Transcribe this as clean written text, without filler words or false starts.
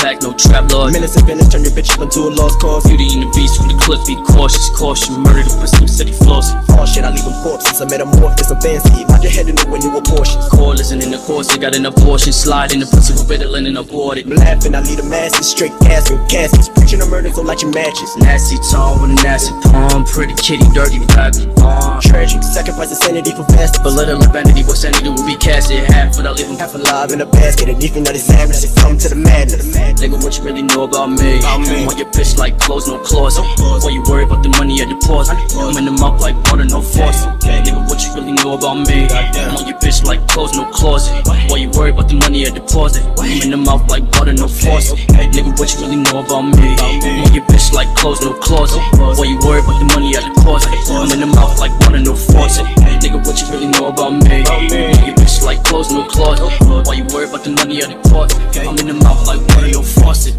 pack, no trap lord. Minutes and minutes, turn your bitch up into a lost cause. Beauty in the beast from the cliff, be cautious, caution. Murder the pussy, city floss. Oh shit, I leave them corpses. I metamorph, it's a fancy. Nod your head in the when you abortion. Core listen in the course, they got an abortion. Slide in the pussy with riddling and aborted. I'm laughing, I lead the masses, straight casket, caskets. Preaching a murder, so light your matches. Nasty tone with a nasty palm. Pretty kitty, dirty raggedy palm. Tragic, sacrifice of sanity for fast. But little vanity, what sanity will be casted. Half but I leave them Half alive in a basket, and even though they savage, they come to the madness. Nigga, what you really know about me? I'm on your bitch like clothes, no claws. Why you worry about the money at the deposit? I'm in the mouth like water, no force. Nigga, what you really know about me? I'm on your bitch like clothes, no claws. Why you worry about the money at deposit? I'm in the mouth like water, no force. Nigga, what you really know about me? I'm on your bitch like clothes, no claws. Why you worry about the money at deposit? I'm in the mouth like water, no force. Nigga, what you really know about me? I'm on your bitch like clothes, no claws. Why you worry about the money at deposit? I'm in the mouth like water, no faucet.